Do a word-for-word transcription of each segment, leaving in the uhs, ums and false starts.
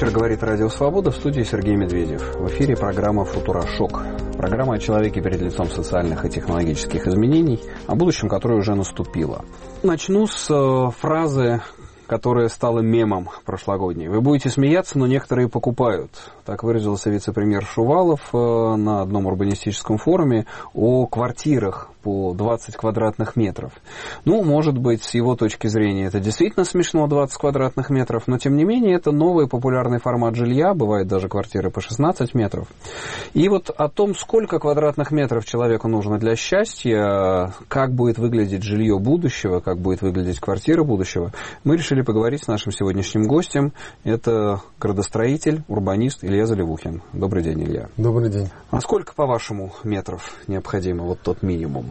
вечер. Говорит Радио Свобода, в студии Сергей Медведев. В эфире программа «Футурошок». Программа о человеке перед лицом социальных и технологических изменений, о будущем, которое уже наступило. Начну с э, фразы, которая стала мемом прошлогодней. Вы будете смеяться, но некоторые покупают. Так выразился вице-премьер Шувалов э, на одном урбанистическом форуме о квартирах по двадцать квадратных метров. Ну, может быть, с его точки зрения это действительно смешно, двадцать квадратных метров, но, тем не менее, это новый популярный формат жилья, бывают даже квартиры по шестнадцать метров. И вот о том, сколько квадратных метров человеку нужно для счастья, как будет выглядеть жилье будущего, как будет выглядеть квартира будущего, мы решили поговорить с нашим сегодняшним гостем. Это градостроитель, урбанист Илья Заливухин. Добрый день, Илья. Добрый день. А сколько, по-вашему, метров необходимо, вот тот минимум?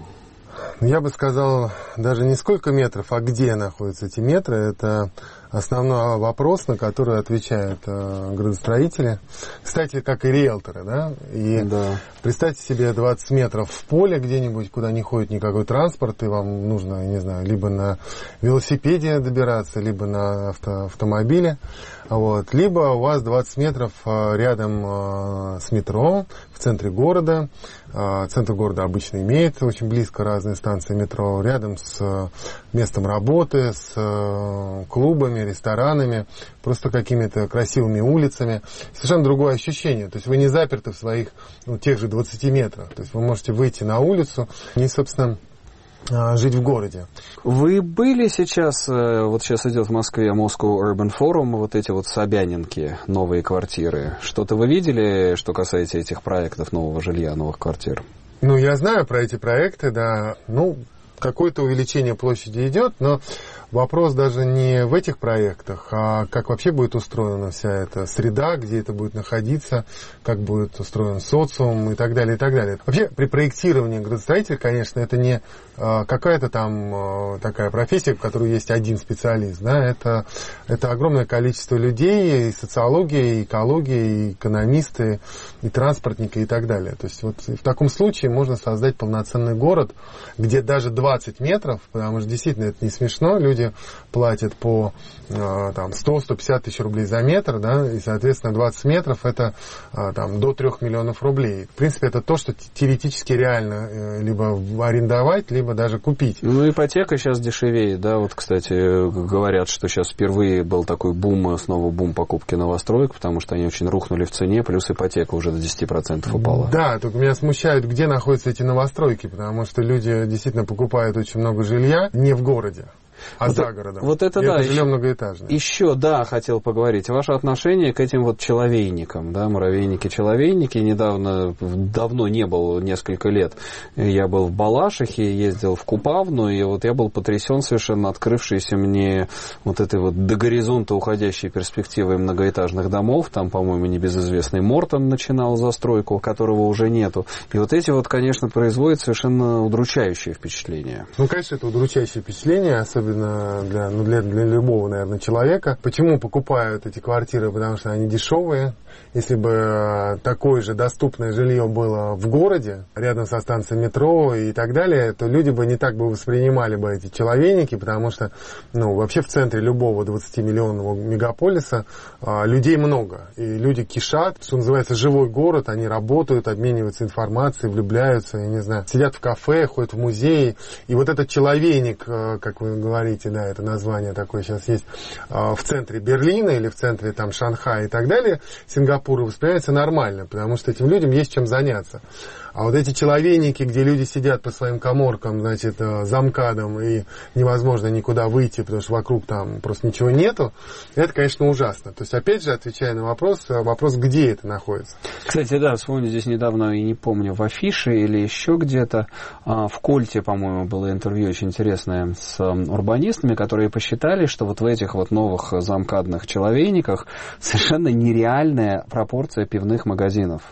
Я бы сказал, даже не сколько метров, а где находятся эти метры. Это основной вопрос, на который отвечают э, градостроители. Кстати, как и риэлторы, да? И да. Представьте себе двадцать метров в поле где-нибудь, куда не ходит никакой транспорт, и вам нужно, не знаю, либо на велосипеде добираться, либо на авто, автомобиле. Вот. Либо у вас двадцать метров рядом э, с метро, в центре города. Э, центр города обычно имеет очень близко разные станции метро, рядом с э, местом работы, с э, клубами, ресторанами, просто какими-то красивыми улицами. Совершенно другое ощущение. То есть вы не заперты в своих, ну, тех же двадцати метрах. То есть вы можете выйти на улицу и, собственно, жить в городе. Вы были сейчас, вот сейчас идет в Москве Moscow Urban Forum, вот эти вот Собянинки, новые квартиры. Что-то вы видели, что касается этих проектов нового жилья, новых квартир? Ну, я знаю про эти проекты, да. Ну, какое-то увеличение площади идет, но вопрос даже не в этих проектах, а как вообще будет устроена вся эта среда, где это будет находиться, как будет устроен социум и так далее, и так далее. Вообще, при проектировании градостроителя, конечно, это не а, какая-то там а, такая профессия, в которой есть один специалист, да, это, это огромное количество людей, и социология, и экология, и экономисты, и транспортники, и так далее. То есть вот в таком случае можно создать полноценный город, где даже двадцать метров, потому что действительно это не смешно, люди платят по там, сто - сто пятьдесят тысяч рублей за метр, да, и, соответственно, двадцать метров это там, до трех миллионов рублей. В принципе, это то, что теоретически реально либо арендовать, либо даже купить. Ну, ипотека сейчас дешевеет, да, вот, кстати, говорят, что сейчас впервые был такой бум, снова бум покупки новостроек, потому что они очень рухнули в цене, плюс ипотека уже до десяти процентов упала. Да, только меня смущает, где находятся эти новостройки, потому что люди действительно покупают очень много жилья не в городе, а вот за городом. Вот это, и да, это жилье еще, многоэтажное. Еще, да, хотел поговорить. Ваше отношение к этим вот человейникам, да, муравейники-человейники. Недавно, давно не был, несколько лет, я был в Балашихе, ездил в Купавну, и вот я был потрясен совершенно открывшейся мне вот этой вот до горизонта уходящей перспективой многоэтажных домов. Там, по-моему, небезызвестный Мортон начинал застройку, которого уже нету. И вот эти вот, конечно, производят совершенно удручающее впечатление. Ну, конечно, это удручающее впечатление, особенно для, ну, для, для любого, наверное, человека. Почему покупают эти квартиры? Потому что они дешевые. Если бы такое же доступное жилье было в городе, рядом со станцией метро и так далее, то люди бы не так бы воспринимали бы эти человейники, потому что, ну, вообще в центре любого двадцатимиллионного мегаполиса а, людей много. И люди кишат, что называется, живой город, они работают, обмениваются информацией, влюбляются, я не знаю, сидят в кафе, ходят в музеи. И вот этот человейник, как вы говорите, да, это название такое сейчас есть, в центре Берлина или в центре там Шанхая и так далее, Сингапура, воспринимается нормально, потому что этим людям есть чем заняться. А вот эти человейники, где люди сидят по своим каморкам, значит, за МКАДом, и невозможно никуда выйти, потому что вокруг там просто ничего нету, это, конечно, ужасно. То есть, опять же, отвечая на вопрос, вопрос, где это находится. Кстати, да, вспомню здесь недавно, и не помню, в Афише или еще где-то, в Кольте, по-моему, было интервью очень интересное с урбанистами, которые посчитали, что вот в этих вот новых замкадных человейниках совершенно нереальная пропорция пивных магазинов.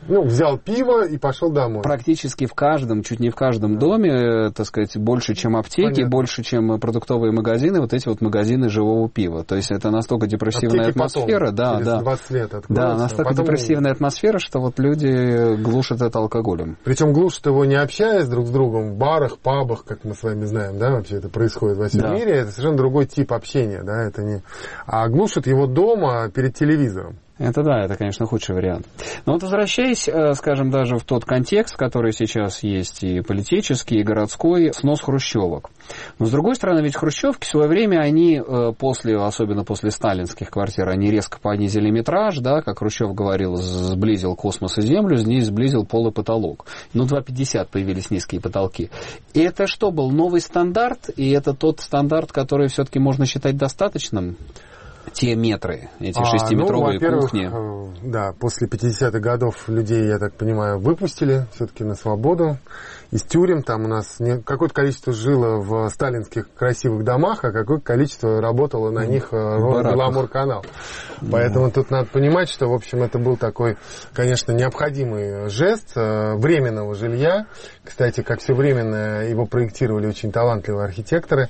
Ну, взял пиво и пошел домой. Практически в каждом, чуть не в каждом доме, так сказать, больше, чем аптеки, Понятно. больше, чем продуктовые магазины, вот эти вот магазины живого пива. То есть это настолько депрессивная аптеки атмосфера, потом, да, через да. двадцать лет откроются, да, настолько потом... депрессивная атмосфера, что вот люди глушат это алкоголем. Причем глушат его не общаясь друг с другом в барах, пабах, как мы с вами знаем, да, вообще это происходит во всем да. мире. Это совершенно другой тип общения, да, это не... А глушат его дома перед телевизором. Это да, это, конечно, худший вариант. Но вот возвращаясь, скажем, даже в тот контекст, который сейчас есть и политический, и городской, снос хрущевок. Но, с другой стороны, ведь хрущевки в свое время, они после, особенно после сталинских квартир, они резко понизили метраж, да, как Хрущев говорил, сблизил космос и землю, здесь сблизил пол и потолок. Ну, два пятьдесят появились низкие потолки. И это что, был новый стандарт? И это тот стандарт, который все-таки можно считать достаточным? Те метры, эти шестиметровые а, ну, кухни. Да, после пятидесятых годов людей, я так понимаю, выпустили все-таки на свободу из тюрем. Там у нас не, какое-то количество жило в сталинских красивых домах, а какое-то количество работало на них Беломорканал. Поэтому да. тут надо понимать, что, в общем, это был такой, конечно, необходимый жест временного жилья. Кстати, как все временное, его проектировали очень талантливые архитекторы.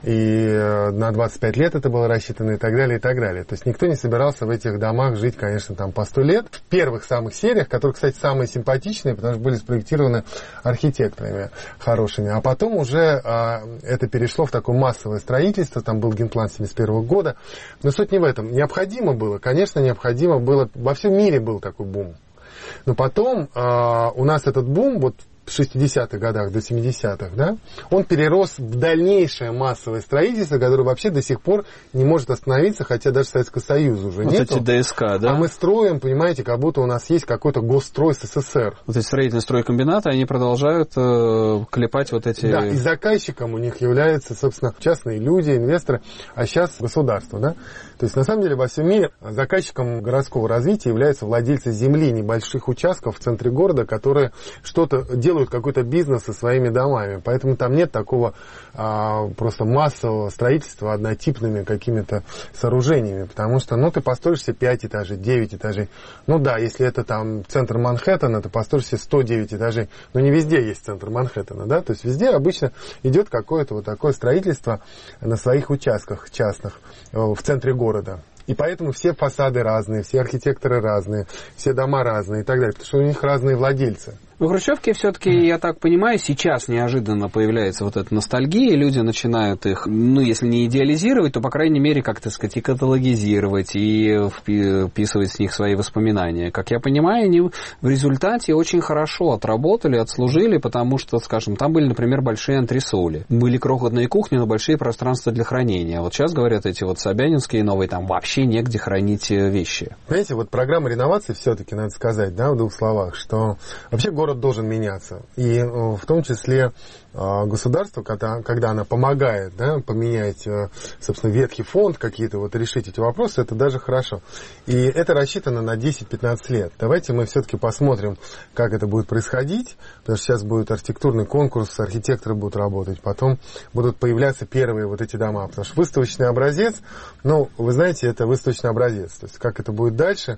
И на двадцать пять лет это было рассчитано и так далее, и так далее. То есть никто не собирался в этих домах жить, конечно, там по сто лет. В первых самых сериях, которые, кстати, самые симпатичные, потому что были спроектированы архитекторами хорошими. А потом уже а, это перешло в такое массовое строительство. Там был генплан семьдесят первого года. Но суть не в этом. Необходимо было, конечно, необходимо было. Во всем мире был такой бум. Но потом а, у нас этот бум, вот в шестидесятых годах до семидесятых, да, он перерос в дальнейшее массовое строительство, которое вообще до сих пор не может остановиться, хотя даже Советского Союза уже вот нету. Вот эти ДСК, да? А мы строим, понимаете, как будто у нас есть какой-то госстрой СССР. Вот эти строительные стройкомбинаты, они продолжают э, клепать вот эти... Да, и заказчиком у них являются, собственно, частные люди, инвесторы, а сейчас государство, да. То есть, на самом деле, во всем мире заказчиком городского развития являются владельцы земли, небольших участков в центре города, которые что-то делают, какой-то бизнес со своими домами. Поэтому там нет такого а, просто массового строительства однотипными какими-то сооружениями. Потому что, ну, ты построишь себе пять этажей, девять этажей. Ну да, если это там центр Манхэттена, ты построишь себе сто девять этажей. Но не везде есть центр Манхэттена, да. То есть, везде обычно идет какое-то вот такое строительство на своих участках частных в центре города. города. И поэтому все фасады разные, все архитекторы разные, все дома разные и так далее, потому что у них разные владельцы. В Хрущевке все-таки, я так понимаю, сейчас неожиданно появляется вот эта ностальгия, и люди начинают их, ну, если не идеализировать, то, по крайней мере, как, так сказать, и каталогизировать, и вписывать с них свои воспоминания. Как я понимаю, они в результате очень хорошо отработали, отслужили, потому что, скажем, там были, например, большие антресоли, были крохотные кухни, но большие пространства для хранения. Вот сейчас, говорят, эти вот собянинские новые, там вообще негде хранить вещи. Знаете, вот программа реновации все-таки, надо сказать, да, в двух словах, что вообще город должен меняться. И в том числе государство, когда, когда оно помогает, да, поменять, собственно, ветхий фонд, какие-то вот решить эти вопросы, это даже хорошо. И это рассчитано на десять-пятнадцать лет. Давайте мы все-таки посмотрим, как это будет происходить, потому что сейчас будет архитектурный конкурс, архитекторы будут работать, потом будут появляться первые вот эти дома, потому что выставочный образец, ну, вы знаете, это выставочный образец. То есть, как это будет дальше,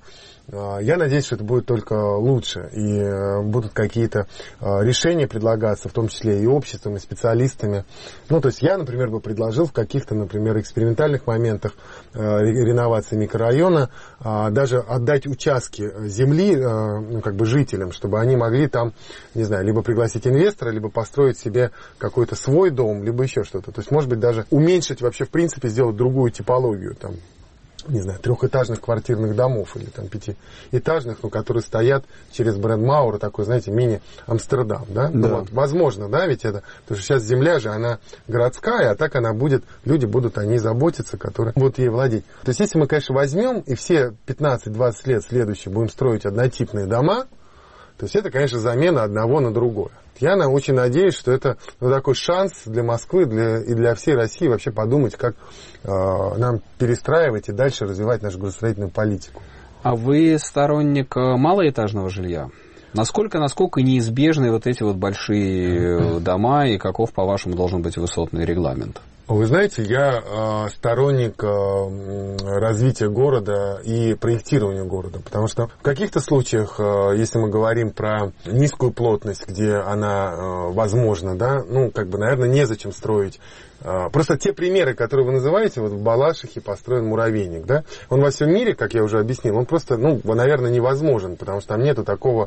я надеюсь, что это будет только лучше, и будут какие-то решения предлагаться, в том числе и обществом, и специалистами. Ну, то есть я, например, бы предложил в каких-то, например, экспериментальных моментах реновации микрорайона даже отдать участки земли, ну, как бы жителям, чтобы они могли там, не знаю, либо пригласить инвестора, либо построить себе какой-то свой дом, либо еще что-то. То есть, может быть, даже уменьшить вообще, в принципе, сделать другую типологию, там, не знаю, трехэтажных квартирных домов или там пятиэтажных, но которые стоят через бренд Маура, такой, знаете, мини-Амстердам, да? Да. Ну, вот, возможно, да, ведь это, потому что сейчас земля же, она городская, а так она будет, люди будут о ней заботиться, которые будут ей владеть. То есть, если мы, конечно, возьмем и все пятнадцать-двадцать лет следующие будем строить однотипные дома, то есть, это, конечно, замена одного на другое. Я очень надеюсь, что это, ну, такой шанс для Москвы для, и для всей России вообще подумать, как э, нам перестраивать и дальше развивать нашу градостроительную политику. А вы сторонник малоэтажного жилья? Насколько, насколько неизбежны вот эти вот большие дома и каков, по-вашему, должен быть высотный регламент? Вы знаете, я э, сторонник э, развития города и проектирования города, потому что в каких-то случаях, э, если мы говорим про низкую плотность, где она э, возможна, да, ну, как бы, наверное, незачем строить. Э, просто те примеры, которые вы называете, вот в Балашихе построен муравейник, да, он во всем мире, как я уже объяснил, он просто, ну, наверное, невозможен, потому что там нету такого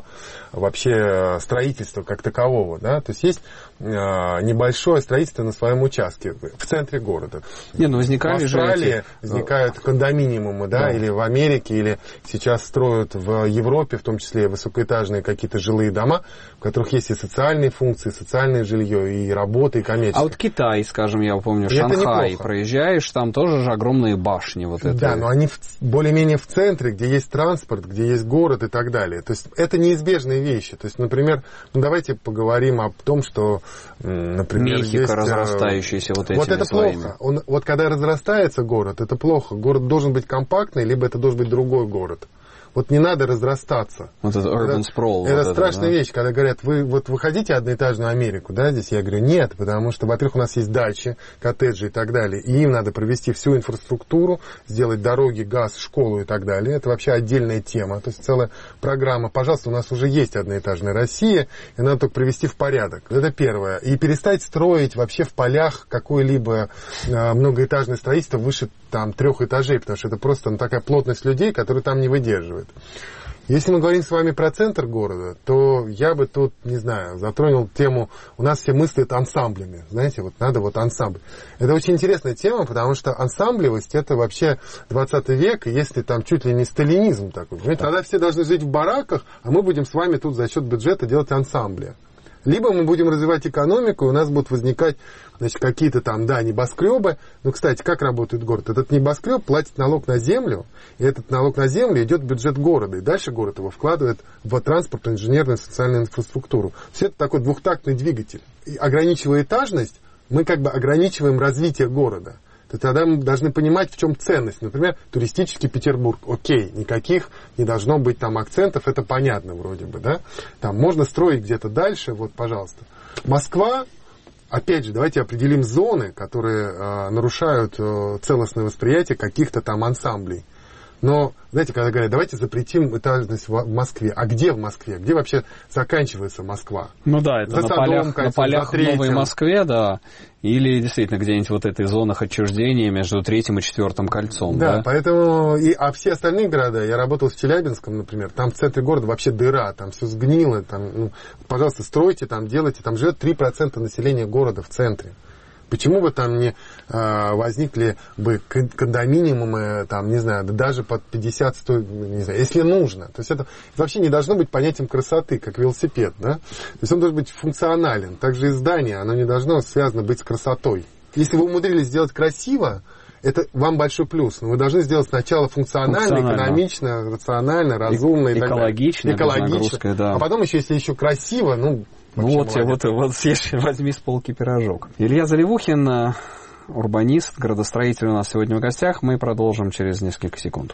вообще строительства как такового, да, то есть есть э, небольшое строительство на своем участке в центре города. Не, ну возникали в Австралии же эти... возникают кондоминиумы, да, да, или в Америке, или сейчас строят в Европе, в том числе высокоэтажные какие-то жилые дома, в которых есть и социальные функции, и социальное жилье, и работа, и коммерческое. А вот Китай, скажем, я помню, Шанхай, проезжаешь, там тоже же огромные башни. Вот это. Да, но они в, более-менее в центре, где есть транспорт, где есть город и так далее. То есть это неизбежные вещи. То есть, например, ну, давайте поговорим о том, что, например, Мехико, есть... разрастающиеся вот этими Вот это своими. плохо. Он, вот когда разрастается город, это плохо. Город должен быть компактный, либо это должен быть другой город. Вот не надо разрастаться. Вот это urban sprawl. Это, вот это страшная это, да? вещь, когда говорят, вы вот вы хотите одноэтажную Америку, да, здесь я говорю, нет, потому что, во-первых, у нас есть дачи, коттеджи и так далее, и им надо провести всю инфраструктуру, сделать дороги, газ, школу и так далее. Это вообще отдельная тема, то есть целая программа. Пожалуйста, у нас уже есть одноэтажная Россия, и надо только привести в порядок. Это первое. И перестать строить вообще в полях какое-либо э, многоэтажное строительство выше там трех этажей, потому что это просто ну, такая плотность людей, которые там не выдерживают. Если мы говорим с вами про центр города, то я бы тут, не знаю, затронул тему, у нас все мыслят ансамблями, знаете, вот надо вот ансамбль. Это очень интересная тема, потому что ансамблевость это вообще двадцатый век, и если там чуть ли не сталинизм такой, понимаете, тогда все должны жить в бараках, а мы будем с вами тут за счет бюджета делать ансамбли. Либо мы будем развивать экономику, и у нас будут возникать, значит, какие-то там, да, небоскребы. Ну, кстати, как работает город? Этот небоскреб платит налог на землю, и этот налог на землю идет в бюджет города. И дальше город его вкладывает в транспортную, инженерную, социальную инфраструктуру. Все это такой двухтактный двигатель. И ограничивая этажность, мы как бы ограничиваем развитие города. То тогда мы должны понимать, в чем ценность. Например, туристический Петербург. Окей, никаких не должно быть там акцентов, это понятно вроде бы, да? Там можно строить где-то дальше, вот, пожалуйста. Москва, опять же, давайте определим зоны, которые э, нарушают э, целостное восприятие каких-то там ансамблей. Но, знаете, когда говорят, давайте запретим этажность в Москве. А где в Москве? Где вообще заканчивается Москва? Ну да, это за на Садом, полях, кольцом, на полях за в Новой Третьим. Москве, да. Или действительно где-нибудь вот этой зонах отчуждения между Третьим и Четвертым кольцом. Да, да? поэтому... И, а все остальные города, я работал в Челябинском, например, там в центре города вообще дыра, там все сгнило. Там, ну, пожалуйста, стройте, там делайте. Там живет три процента населения города в центре. Почему бы там не э, возникли бы кондоминиумы, там, не знаю, даже под пятьдесят сто, не знаю, если нужно. То есть это вообще не должно быть понятием красоты, как велосипед, да? То есть он должен быть функционален. Также и здание, оно не должно связано быть с красотой. Если вы умудрились сделать красиво, это вам большой плюс. Но вы должны сделать сначала функционально, функционально. экономично, рационально, разумно и, и так далее. Экологично, экологично. Да. А потом еще, если еще красиво, ну... Ну вот, вот, вот съешь, возьми с полки пирожок. Илья Заливухин, урбанист, градостроитель у нас сегодня в гостях. Мы продолжим через несколько секунд.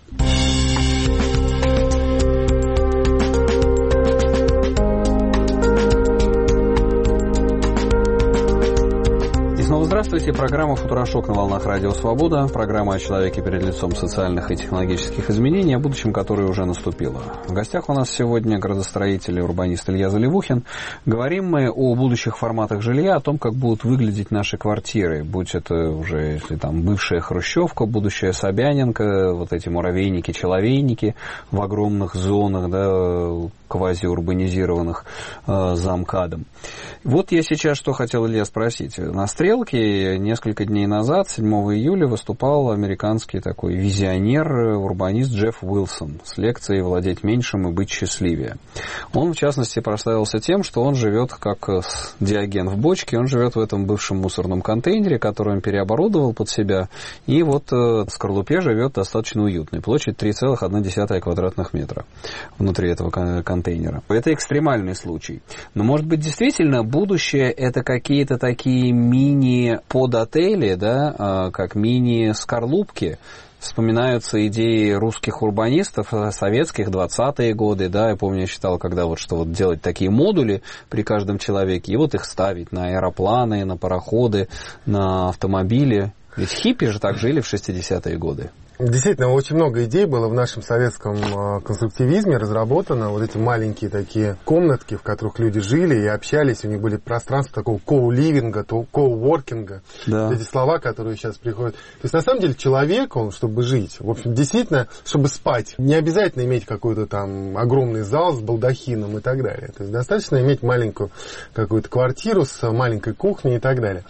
Здравствуйте, программа «Футурошок» на волнах Радио Свобода. Программа о человеке перед лицом социальных и технологических изменений, о будущем, которое уже наступило. В гостях у нас сегодня градостроитель и урбанист Илья Заливухин. Говорим мы о будущих форматах жилья, о том, как будут выглядеть наши квартиры. Будь это уже, если там бывшая Хрущевка, будущая Собянинка, вот эти муравейники-человейники в огромных зонах, да, квазиурбанизированных э, за МКАДом. Вот я сейчас что хотел, Илья, спросить. На «Стрелке» несколько дней назад, седьмого июля, выступал американский такой визионер, урбанист Джефф Уилсон с лекцией «Владеть меньшим и быть счастливее». Он, в частности, прославился тем, что он живет как Диоген в бочке, он живет в этом бывшем мусорном контейнере, который он переоборудовал под себя, и вот э, в скорлупе живет достаточно уютной. Площадь три целых одна десятая квадратных метра внутри этого контейнера. контейнера. Это экстремальный случай. Но, может быть, действительно, будущее — это какие-то такие мини-подотели, да, как мини-скорлупки Вспоминаются идеи русских урбанистов, советских, двадцатые годы, да, я помню, я считал, когда вот что вот делать такие модули при каждом человеке, и вот их ставить на аэропланы, на пароходы, на автомобили. Ведь хиппи же так жили в шестидесятые годы. Действительно, очень много идей было в нашем советском конструктивизме разработано. Вот эти маленькие такие комнатки, в которых люди жили и общались. У них были пространства такого коу-ливинга, коу-воркинга. Да. Эти слова, которые сейчас приходят. То есть, на самом деле, человек, он, чтобы жить, в общем, действительно, чтобы спать, не обязательно иметь какой-то там огромный зал с балдахином и так далее. То есть, достаточно иметь маленькую какую-то квартиру с маленькой кухней и так далее.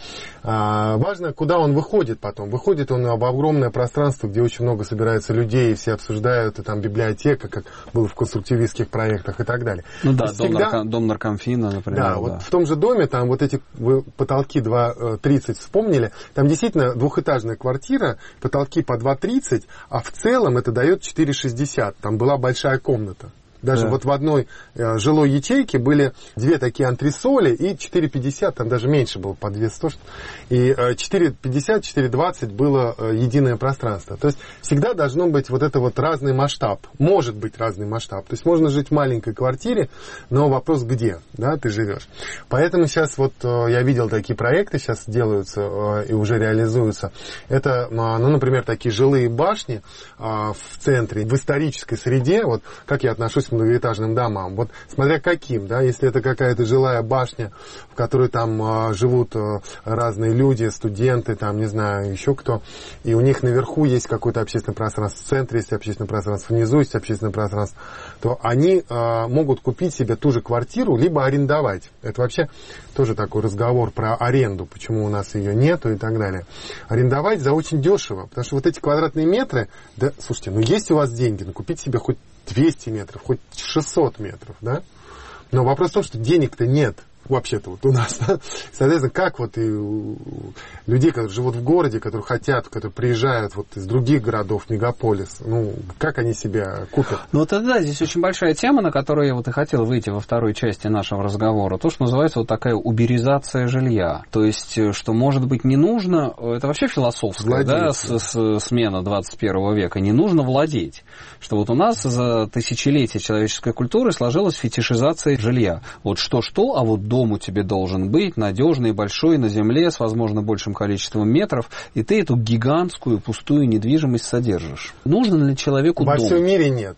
А, важно, куда он выходит потом. Выходит он об огромное пространство, где очень много собирается людей, и все обсуждают, и там библиотека, как было в конструктивистских проектах и так далее. Ну да, дом, всегда... нарко... дом наркомфина, например. Да, да, вот в том же доме, там вот эти вы потолки два тридцать вспомнили, там действительно двухэтажная квартира, потолки по два тридцать, а в целом это дает четыре шестьдесят, там была большая комната. Даже да. вот в одной э, жилой ячейке были две такие антресоли и четыре пятьдесят, там даже меньше было, по две сто. И э, четыре пятьдесят, четыре двадцать было э, единое пространство. То есть всегда должно быть вот это вот разный масштаб. Может быть разный масштаб. То есть можно жить в маленькой квартире, но вопрос где, да, ты живешь. Поэтому сейчас вот э, я видел такие проекты, сейчас делаются э, и уже реализуются. Это, э, ну, например, такие жилые башни э, в центре, в исторической среде. Вот как я отношусь к многоэтажным домам. Вот смотря каким, да, если это какая-то жилая башня, в которой там а, живут а, разные люди, студенты, там, не знаю, еще кто, и у них наверху есть какое-то общественное пространство, в центре есть общественное пространство, внизу есть общественное пространство, то они а, могут купить себе ту же квартиру, либо арендовать. Это вообще тоже такой разговор про аренду, почему у нас ее нету и так далее. Арендовать за очень дешево, потому что вот эти квадратные метры, да, слушайте, ну есть у вас деньги, ну купить себе хоть двести метров, хоть шестьсот метров, да? Но вопрос в том, что денег-то нет. Вообще-то вот у нас, да? Соответственно, как вот и у людей, которые живут в городе, которые хотят, которые приезжают вот из других городов, мегаполис, ну, как они себя купят? Ну, вот это, да, здесь очень большая тема, на которую я вот и хотел выйти во второй части нашего разговора. То, что называется вот такая уберизация жилья. То есть, что, может быть, не нужно, это вообще философская, да, с, с, смена двадцать первого века, не нужно владеть. Что вот у нас за тысячелетия человеческой культуры сложилась фетишизация жилья. Вот что-что, а вот дом у тебя должен быть надежный, большой, на земле, с, возможно, большим количеством метров, и ты эту гигантскую пустую недвижимость содержишь. Нужно ли человеку Во дом? Во всем мире нет.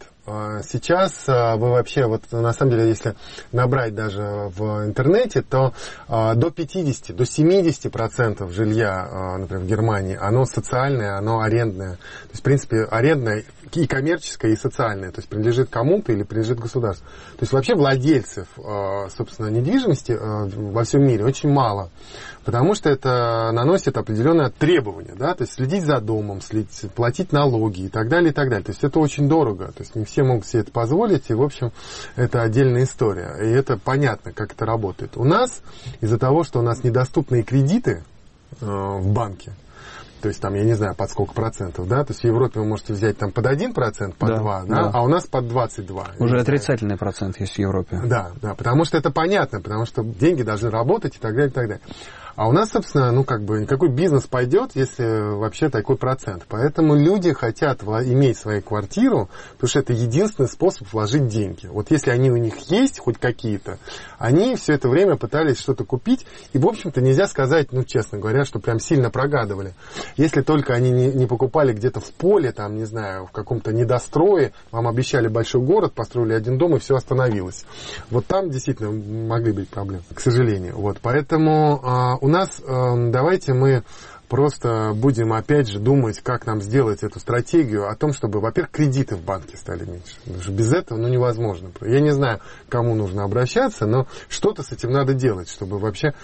Сейчас вы вообще, вот на самом деле, если набрать даже в интернете, то до пятидесяти, до семидесяти процентов жилья, например, в Германии, оно социальное, оно арендное. То есть, в принципе, арендное и коммерческое, и социальное. То есть, принадлежит кому-то или принадлежит государству. То есть, вообще владельцев, собственно, недвижимости во всем мире очень мало. Потому что это наносит определенные требования, да, то есть следить за домом, следить, платить налоги и так далее, и так далее. То есть это очень дорого, то есть не все могут себе это позволить, и, в общем, это отдельная история. И это понятно, как это работает. У нас, из-за того, что у нас недоступные кредиты э, в банке, то есть там, я не знаю, под сколько процентов, да, то есть в Европе вы можете взять там под один процент, под два, да, да, а у нас под двадцать два. Уже отрицательный процент есть в Европе. Да, да, потому что это понятно, потому что деньги должны работать и так далее, и так далее. А у нас, собственно, ну, как бы, никакой бизнес пойдет, если вообще такой процент. Поэтому люди хотят иметь свою квартиру, потому что это единственный способ вложить деньги. Вот если они у них есть, хоть какие-то, они все это время пытались что-то купить, и, в общем-то, нельзя сказать, ну, честно говоря, что прям сильно прогадывали. Если только они не, не покупали где-то в поле, там, не знаю, в каком-то недострое, вам обещали большой город, построили один дом, и все остановилось. Вот там действительно могли быть проблемы, к сожалению. Вот, поэтому... У нас, давайте мы просто будем, опять же, думать, как нам сделать эту стратегию о том, чтобы, во-первых, кредиты в банке стали меньше. Потому что без этого, ну, невозможно. Я не знаю, к кому нужно обращаться, но что-то с этим надо делать, чтобы вообще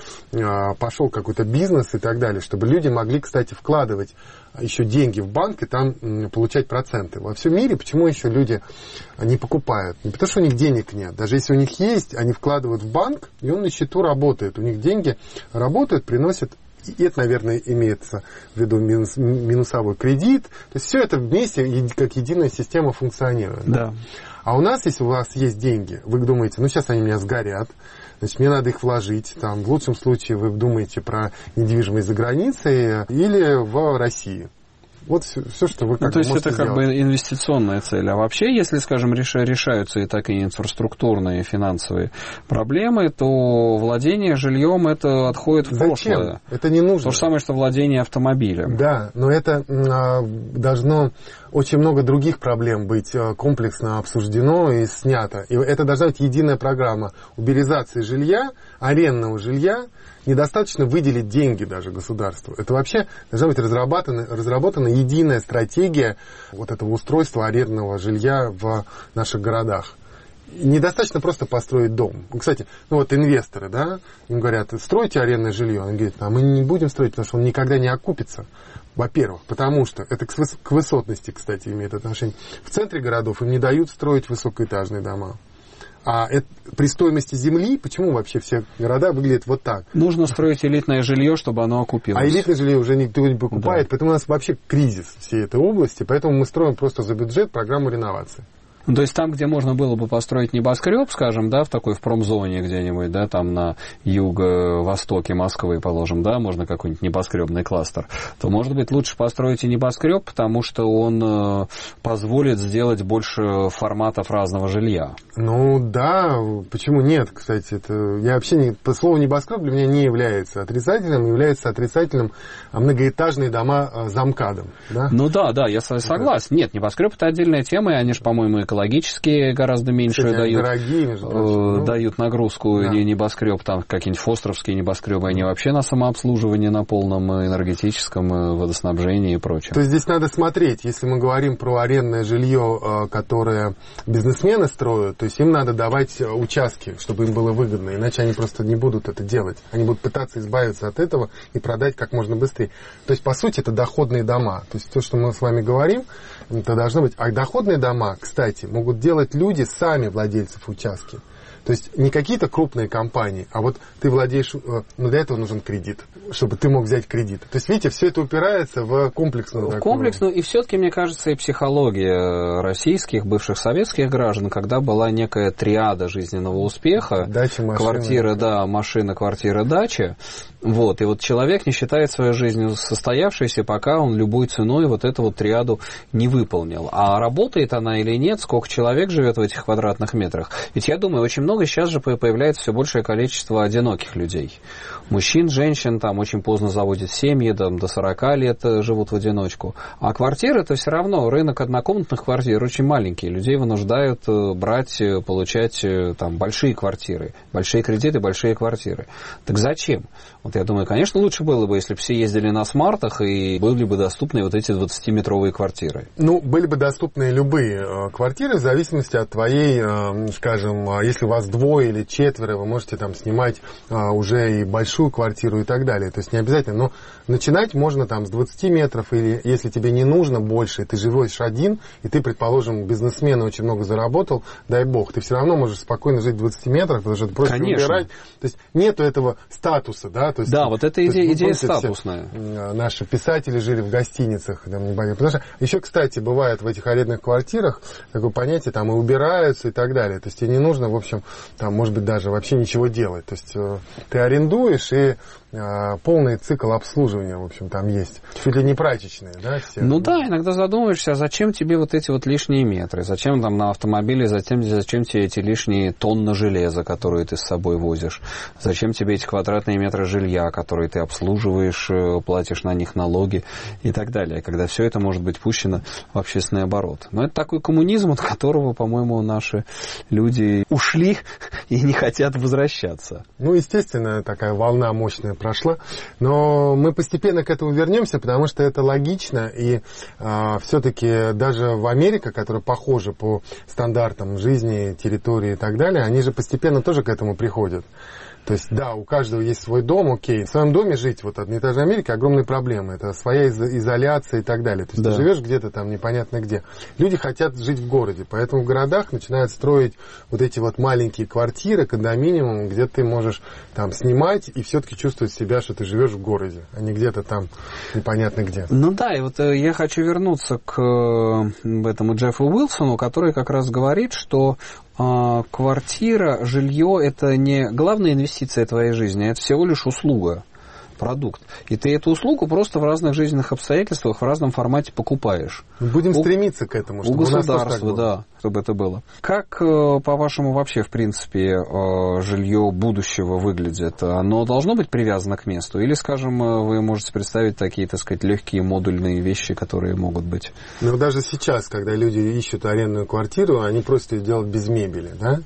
пошел какой-то бизнес и так далее, чтобы люди могли, кстати, вкладывать еще деньги в банк и там получать проценты. Во всем мире почему еще люди не покупают? Не потому, что у них денег нет. Даже если у них есть, они вкладывают в банк, и он на счету работает. У них деньги работают, приносят. И это, наверное, имеется в виду минус, минусовой кредит. То есть все это вместе как единая система функционирует. Да. Да. А у нас, если у вас есть деньги, вы думаете, ну сейчас они у меня сгорят, значит, мне надо их вложить. Там, в лучшем случае вы думаете про недвижимость за границей или в России. Вот все, все что вы как ну, то есть это сделать. как бы инвестиционная цель. А вообще, если, скажем, решаются и такие инфраструктурные, финансовые проблемы, то владение жильем это отходит в Зачем? прошлое. Это не нужно. То же самое, что владение автомобилем. Да, но это а, должно очень много других проблем быть комплексно обсуждено и снято. И это должна быть единая программа уберизации жилья, арендного жилья. Недостаточно выделить деньги даже государству. Это вообще должна быть разработана, разработана единая стратегия вот этого устройства арендного жилья в наших городах. Недостаточно просто построить дом. Кстати, ну вот инвесторы, да, им говорят, стройте арендное жилье. Он говорит, а мы не будем строить, потому что он никогда не окупится. Во-первых, потому что это к высотности, кстати, имеет отношение. В центре городов им не дают строить высокоэтажные дома. А это, при стоимости земли, почему вообще все города выглядят вот так? Нужно строить элитное жилье, чтобы оно окупилось. А элитное жилье уже никто не покупает, да. Поэтому у нас вообще кризис всей этой области, поэтому мы строим просто за бюджет программу реновации. Ну, то есть там, где можно было бы построить небоскреб, скажем, да, в такой в промзоне где-нибудь, да, там на юго-востоке Москвы, положим, да, можно какой-нибудь небоскребный кластер, то, может быть, лучше построить и небоскреб, потому что он э, позволит сделать больше форматов разного жилья. Ну, да, почему нет, кстати, это, я вообще не, по слову небоскреб для меня не является отрицательным, является отрицательным многоэтажные дома с замкадом, да? Ну, да, да, я согласен. Нет, небоскреб это отдельная тема, и они же, по-моему, экологические гораздо меньше дают, дорогие, между прочим, э, дают нагрузку, да. Небоскреб, там какие-нибудь фостровские небоскребы, они вообще на самообслуживание, на полном энергетическом водоснабжении и прочее. То есть здесь надо смотреть, если мы говорим про арендное жилье, которое бизнесмены строят, то есть им надо давать участки, чтобы им было выгодно, иначе они просто не будут это делать. Они будут пытаться избавиться от этого и продать как можно быстрее. То есть, по сути, это доходные дома. То есть то, что мы с вами говорим, это должно быть. А доходные дома, кстати, могут делать люди, сами владельцев участки. То есть не какие-то крупные компании, а вот ты владеешь, но для этого нужен кредит, чтобы ты мог взять кредит. То есть, видите, все это упирается в комплексную... В комплексную, и все-таки, мне кажется, и психология российских, бывших советских граждан, когда была некая триада жизненного успеха, дача, машина, квартира, да, машина, квартира, дача, вот, и вот человек не считает свою жизнь состоявшейся, пока он любой ценой вот эту вот триаду не выполнил. А работает она или нет, сколько человек живет в этих квадратных метрах. Ведь я думаю, очень много сейчас же появляется все большее количество одиноких людей. Мужчин, женщин, там очень поздно заводят семьи, там, до сорока лет живут в одиночку. А квартиры, это все равно рынок однокомнатных квартир очень маленький. Людей вынуждают брать, получать там большие квартиры, большие кредиты, большие квартиры. Так зачем? Вот я думаю, конечно, лучше было бы, если бы все ездили на смартах и были бы доступны вот эти двадцатиметровые квартиры. Ну, были бы доступны любые квартиры в зависимости от твоей, скажем, если у вас двое или четверо, вы можете там снимать уже и большую квартиру и так далее. То есть не обязательно, но начинать можно там с двадцати метров, или если тебе не нужно больше, ты живешь один, и ты, предположим, бизнесмен, очень много заработал, дай бог, ты все равно можешь спокойно жить в двадцати метрах, потому что это проще убирать. То есть нету этого статуса, да? То есть, да, вот эта идея, есть, идея статусная. Наши писатели жили в гостиницах, там, не потому что еще, кстати, бывает в этих арендных квартирах такое понятие, там и убираются и так далее. То есть тебе не нужно, в общем, там, может быть, даже вообще ничего делать. То есть ты арендуешь, и э, полный цикл обслуживания, в общем, там есть. Чуть ли не прачечные, да? Все. Ну да, иногда задумываешься, а зачем тебе вот эти вот лишние метры? Зачем там на автомобиле, зачем, зачем тебе эти лишние тонны железа, которые ты с собой возишь? Зачем тебе эти квадратные метры жилья, которые ты обслуживаешь, платишь на них налоги и так далее, когда все это может быть пущено в общественный оборот? Но это такой коммунизм, от которого, по-моему, наши люди ушли и не хотят возвращаться. Ну, естественно, такая волна мощная прошла, но мы постепенно к этому вернемся, потому что это логично, и э, все-таки даже в Америке, которая похожа по стандартам жизни, территории и так далее, они же постепенно тоже к этому приходят. То есть, да, у каждого есть свой дом, окей. В своем доме жить, вот одноэтажной Америке, огромные проблемы. Это своя изоляция и так далее. То есть, да. Ты живешь где-то там непонятно где. Люди хотят жить в городе, поэтому в городах начинают строить вот эти вот маленькие квартиры, кондоминиумы, где ты можешь там снимать и все-таки чувствовать себя, что ты живешь в городе, а не где-то там непонятно где. Ну да, и вот я хочу вернуться к этому Джеффу Уилсону, который как раз говорит, что квартира, жилье – это не главная инвестиция твоей жизни, это всего лишь услуга. продукт. И ты эту услугу просто в разных жизненных обстоятельствах, в разном формате покупаешь. Будем у, стремиться к этому, чтобы у государства, у нас тоже так было. Да, чтобы это было. Как, по-вашему, вообще, в принципе, жилье будущего выглядит? Оно должно быть привязано к месту? Или, скажем, вы можете представить такие, так сказать, легкие модульные вещи, которые могут быть? Ну, даже сейчас, когда люди ищут арендную квартиру, они просят ее делать без мебели, да?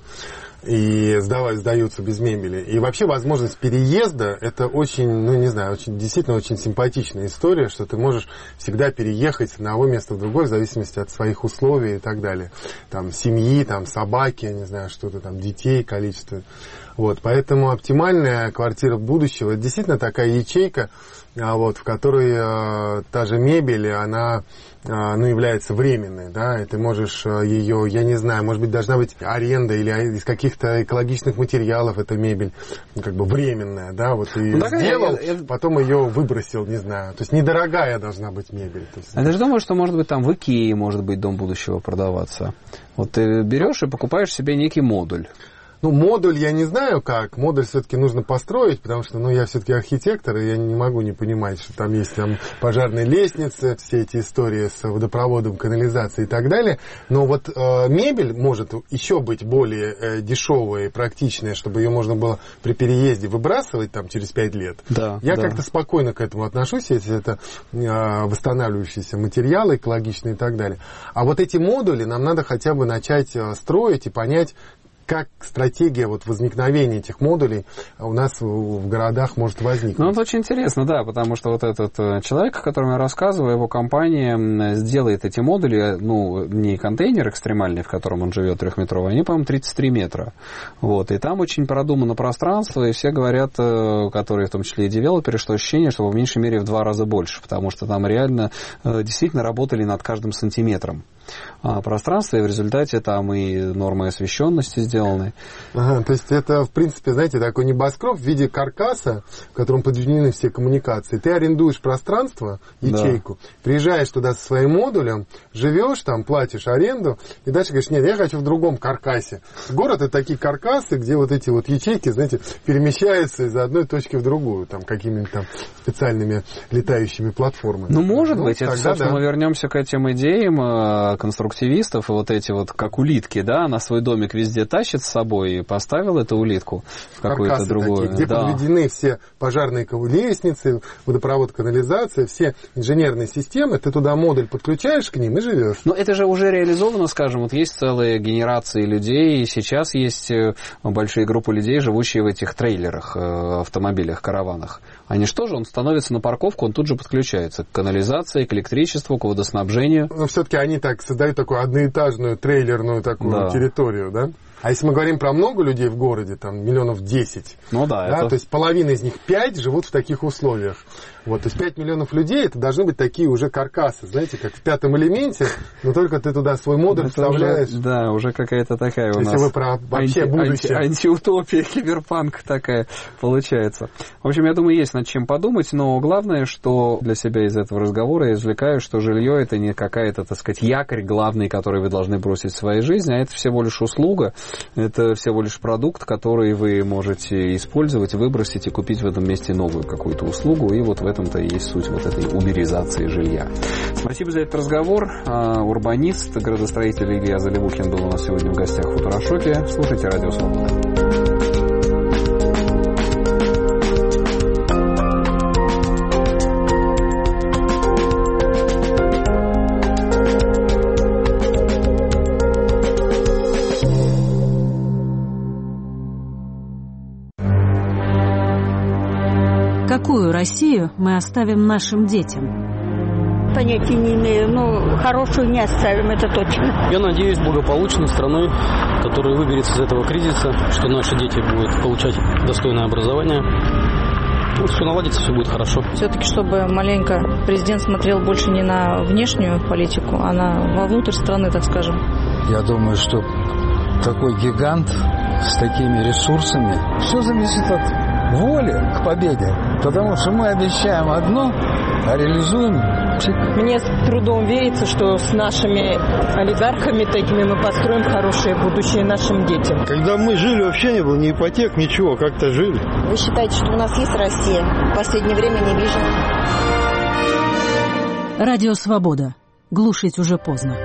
И сдавать, сдаются без мебели. И вообще возможность переезда, это очень, ну не знаю, очень, действительно очень симпатичная история, что ты можешь всегда переехать с одного места в другое в зависимости от своих условий и так далее. Там семьи, там собаки, я не знаю, что-то там, детей, количество. Вот, поэтому оптимальная квартира будущего, это действительно такая ячейка, вот, в которой э, та же мебель, она э, ну, является временной, да, и ты можешь ее, я не знаю, может быть, должна быть аренда или из каких-то экологичных материалов эта мебель, ну, как бы временная, да, вот, и ну, сделал, я, я... потом ее выбросил, не знаю, то есть недорогая должна быть мебель. То есть... Я даже думаю, что, может быть, там в Икее может быть дом будущего продаваться. Вот ты берешь и покупаешь себе некий модуль. Ну, модуль я не знаю как. Модуль все-таки нужно построить, потому что, ну, я все-таки архитектор, и я не могу не понимать, что там есть там пожарные лестницы, все эти истории с водопроводом, канализацией и так далее. Но вот э, мебель может еще быть более э, дешевая и практичная, чтобы ее можно было при переезде выбрасывать там через пять лет. Да, я да. как-то спокойно к этому отношусь, если это э, восстанавливающиеся материалы, экологичные и так далее. А вот эти модули нам надо хотя бы начать э, строить и понять, как стратегия вот возникновения этих модулей у нас в городах может возникнуть. Ну, это очень интересно, да, потому что вот этот человек, о котором я рассказываю, его компания сделает эти модули, ну, не контейнер экстремальный, в котором он живет, трехметровый, они, по-моему, тридцать три метра. Вот, и там очень продумано пространство, и все говорят, которые в том числе и девелоперы, что ощущение, что в меньшей мере в два раза больше, потому что там реально действительно работали над каждым сантиметром пространства, и в результате там и нормы освещенности сделаны. Ага, то есть это, в принципе, знаете, такой небоскреб в виде каркаса, в котором подведены все коммуникации. Ты арендуешь пространство, ячейку, да. Приезжаешь туда со своим модулем, живешь там, платишь аренду, и дальше говоришь, нет, я хочу в другом каркасе. Город — это такие каркасы, где вот эти вот ячейки, знаете, перемещаются из одной точки в другую, там, какими-то там специальными летающими платформами. Ну, может ну, быть, это, собственно, да. Мы вернемся к этим идеям конструктивистов, и вот эти вот, как улитки, да, на свой домик везде тащит с собой и поставил эту улитку в какую-то другую. Такие, где да. подведены все пожарные лестницы, водопровод, канализация, все инженерные системы, ты туда модуль подключаешь к ним и живешь. Но это же уже реализовано, скажем, вот есть целые генерации людей, и сейчас есть большие группы людей, живущие в этих трейлерах, автомобилях, караванах. Они что же, он становится на парковку, он тут же подключается к канализации, к электричеству, к водоснабжению. Но все-таки они так создают такую одноэтажную трейлерную такую да. территорию, да? А если мы говорим про много людей в городе, там миллионов десять, ну да, да, это... то есть половина из них пять живут в таких условиях. Вот, то есть пять миллионов людей, это должны быть такие уже каркасы, знаете, как в пятом элементе, но только ты туда свой модуль это вставляешь. Уже, да, уже какая-то такая у если нас... Если вы про вообще анти, будущее. Анти, антиутопия, киберпанк такая получается. В общем, я думаю, есть над чем подумать, но главное, что для себя из этого разговора я извлекаю, что жилье это не какая-то, так сказать, якорь главный, который вы должны бросить в своей жизни, а это всего лишь услуга, это всего лишь продукт, который вы можете использовать, выбросить и купить в этом месте новую какую-то услугу, и вот в этом-то и есть суть вот этой уберизации жилья. Спасибо за этот разговор. Урбанист, градостроитель Илья Заливухин был у нас сегодня в гостях в Футурошоке. Слушайте Радио Свобода. Какую Россию мы оставим нашим детям? Понятия не имею, но хорошую не оставим, это точно. Я надеюсь, благополучной страной, которая выберется из этого кризиса, что наши дети будут получать достойное образование. Вот все наладится, все будет хорошо. Все-таки, чтобы маленько президент смотрел больше не на внешнюю политику, а на вовнутрь страны, так скажем. Я думаю, что такой гигант с такими ресурсами, все зависит от воли к победе, потому что мы обещаем одно, а реализуем. Мне с трудом верится, что с нашими олигархами такими мы построим хорошее будущее нашим детям. Когда мы жили, вообще не было ни ипотек, ничего, как-то жили. Вы считаете, что у нас есть Россия? В последнее время не вижу. Радио «Свобода». Глушить уже поздно.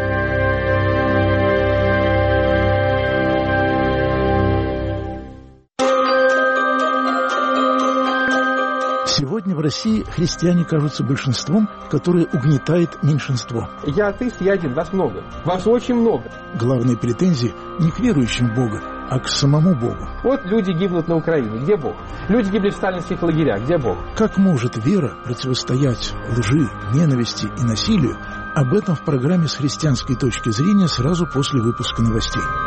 Сегодня в России христиане кажутся большинством, которое угнетает меньшинство. Я атеист, я один, вас много. Вас очень много. Главные претензии не к верующим в Бога, а к самому Богу. Вот люди гибнут на Украине. Где Бог? Люди гибли в сталинских лагерях. Где Бог? Как может вера противостоять лжи, ненависти и насилию? Об этом в программе «С христианской точки зрения» сразу после выпуска новостей.